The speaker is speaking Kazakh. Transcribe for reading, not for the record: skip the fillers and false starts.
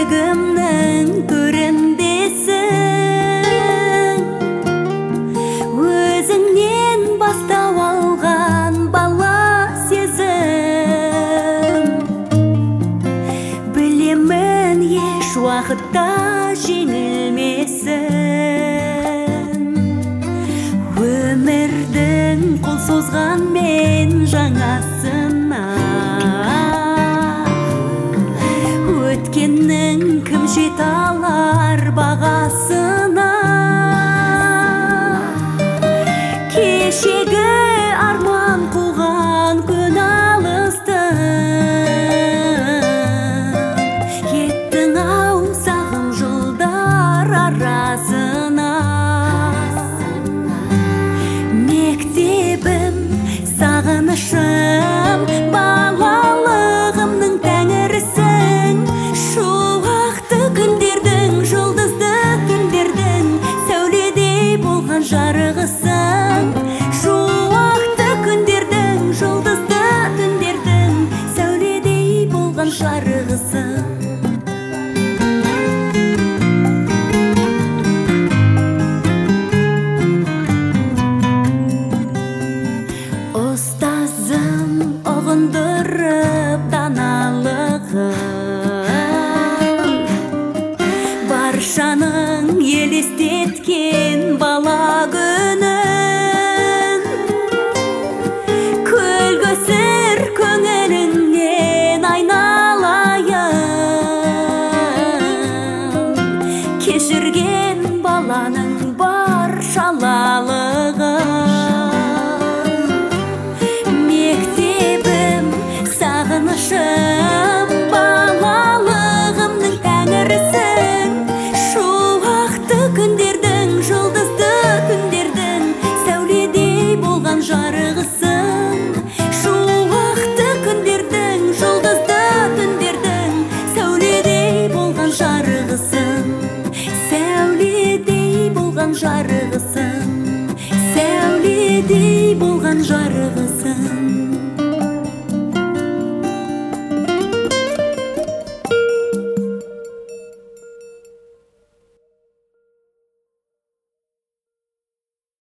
жүрегімнің төріндесің. Өзіңнен бастау алған бала сезім. Білемін еш уақытта жеңілмесін. Өмірдің қол созған мен жаңасына. Өткеннің кім жете алар бағасына. Кешегі арман қуған күн алыстың. Кеттің ау сағым жылдар арасына. Мектебім, сағынышым, балалығымның тәңірісің. Шуақты күндердің, жұлдызды түндердің сәуледей болған жарығысың. Шуақты күндердің, жұлдызды түндердің сәуледей болған жарығысың. Ұстазым ұғындырып даналығын, баршаның елестеткен бала күнін. Көлгөсір көңіліңнен айналайын, кешірген баланың баршалалығын. Мектебім, сағынышым, балалығымның тәңірісің. Шуақты күндердің, жұлдызды түндердің сәуледей болған жарығысың. Шуақты күндердің, жұлдызды түндердің сәуледей болған жарығысың. Сәуледей болған жарығысың. Сәуледей болған жарығысың.